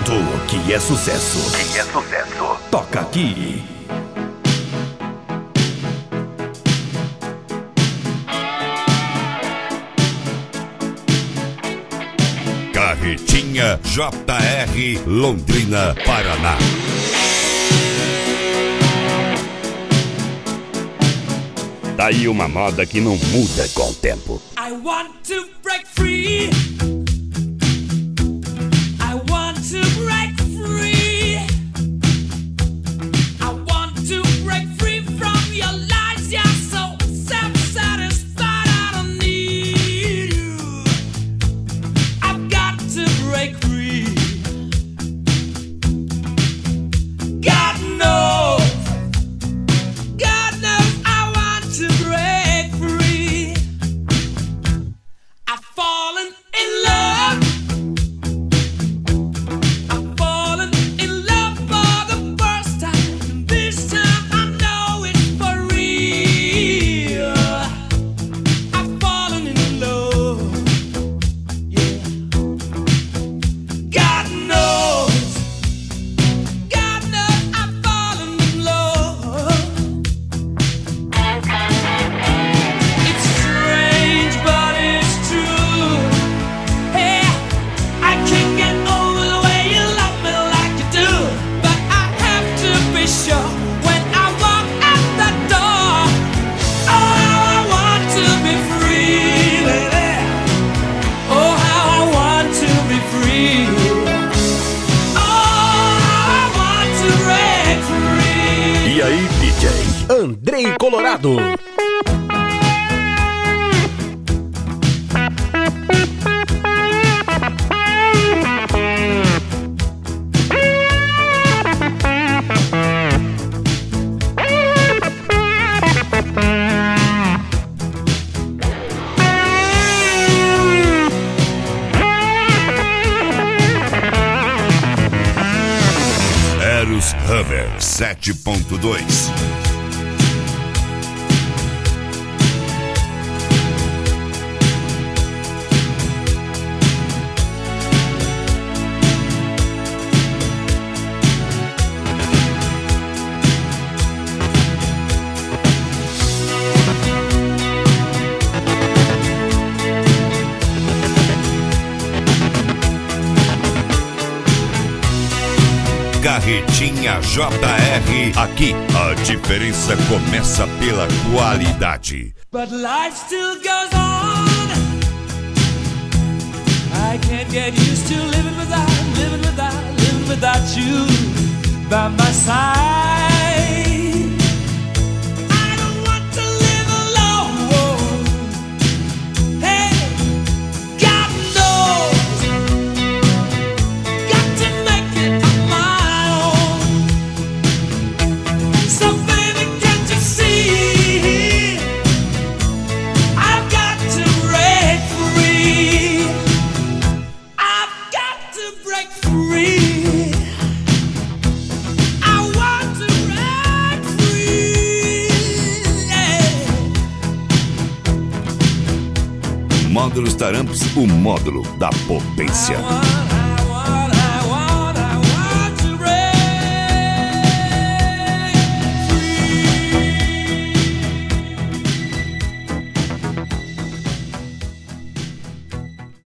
produto que é sucesso. Toca aqui. Carretinha JR, Londrina, Paraná. Tá aí uma moda que não muda com o tempo. I want to break free. I want to break free. I want to break free from your lies. You're so self-satisfied. I don't need you. I've got to break free. God knows. God knows I want to break free. I've fallen in love. I've fallen in love for the first time. This time I know it's for real. I've fallen in love. Yeah. God knows. God knows I've fallen in love. It's strange, but it's true. Hey, I can't get over the way you love me like you do. But I have to be sure when I walk out that door. Oh, how I want to be free, baby. Oh, how I want to be free. Oh, how I want to break free. E aí, DJ? Andrei Colorado. Eros Hammer 7.2. Carretinha JR, aqui a diferença começa pela qualidade. But life still goes on. I can't get used to living without you by my side. I don't want to live alone. Hey, God knows. Got to make it on my own. So baby, can't you see? I've got to break free. I've got to break free. I want to break free. Yeah. Módulos Taramps, o módulo da potência. I want